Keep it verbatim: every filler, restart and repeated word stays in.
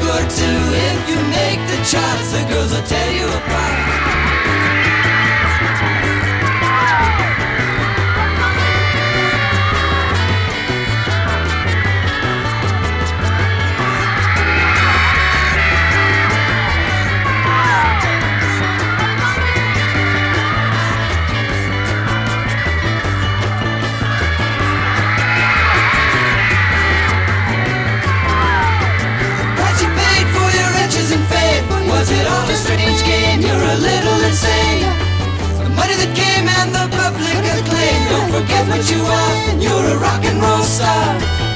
good too. If you make the charts, the girls will tear you apart. Was it all a strange game? You're a little insane. The money that came and the public acclaim. Don't forget what you are, you're a rock and roll star.